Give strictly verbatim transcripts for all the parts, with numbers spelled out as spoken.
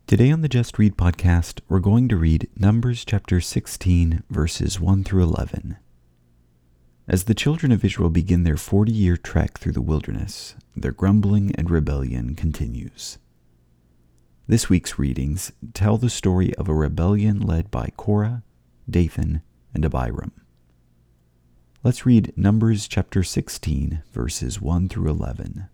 Today on the Just Read podcast, we're going to read Numbers chapter sixteen, verses one through eleven. As the children of Israel begin their forty-year trek through the wilderness, their grumbling and rebellion continues. This week's readings tell the story of a rebellion led by Korah, Dathan, and Abiram. Let's read Numbers chapter sixteen, verses one through eleven.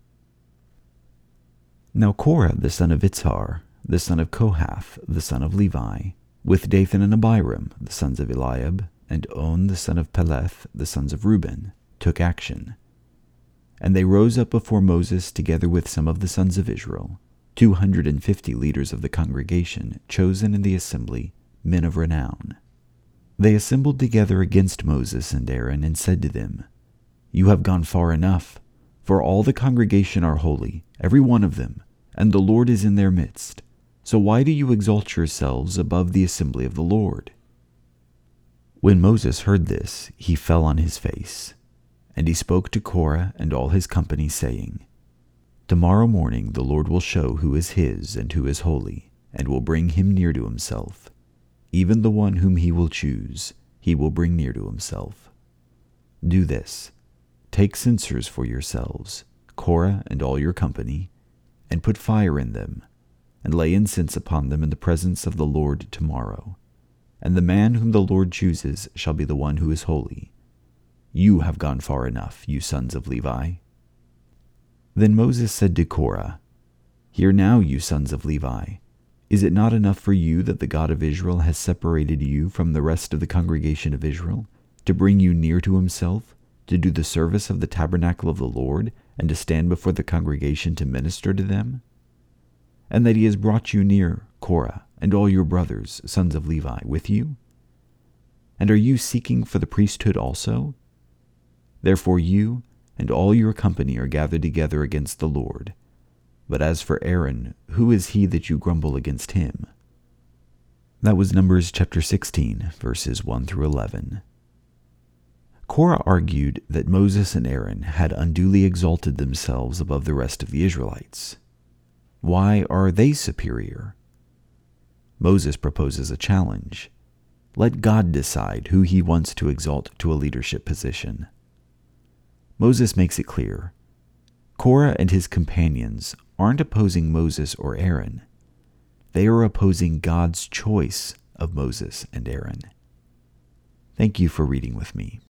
Now Korah the son of Itzhar, the son of Kohath, the son of Levi, with Dathan and Abiram, the sons of Eliab, and On the son of Peleth, the sons of Reuben, took action. And they rose up before Moses together with some of the sons of Israel, two hundred and fifty leaders of the congregation, chosen in the assembly, men of renown. They assembled together against Moses and Aaron, and said to them, You have gone far enough, for all the congregation are holy, every one of them, and the Lord is in their midst. So why do you exalt yourselves above the assembly of the Lord? When Moses heard this, he fell on his face. And he spoke to Korah and all his company, saying, Tomorrow morning the Lord will show who is his and who is holy, and will bring him near to himself. Even the one whom he will choose, he will bring near to himself. Do this, take censers for yourselves, Korah and all your company, and put fire in them, and lay incense upon them in the presence of the Lord tomorrow. And the man whom the Lord chooses shall be the one who is holy. You have gone far enough, you sons of Levi. Then Moses said to Korah, Hear now, you sons of Levi. Is it not enough for you that the God of Israel has separated you from the rest of the congregation of Israel, to bring you near to himself, to do the service of the tabernacle of the Lord, and to stand before the congregation to minister to them? And that he has brought you near, Korah, and all your brothers, sons of Levi, with you? And are you seeking for the priesthood also? Therefore you and all your company are gathered together against the Lord. But as for Aaron, who is he that you grumble against him? That was Numbers chapter sixteen, verses one through eleven. Korah argued that Moses and Aaron had unduly exalted themselves above the rest of the Israelites. Why are they superior? Moses proposes a challenge. Let God decide who he wants to exalt to a leadership position. Moses makes it clear. Korah and his companions aren't opposing Moses or Aaron. They are opposing God's choice of Moses and Aaron. Thank you for reading with me.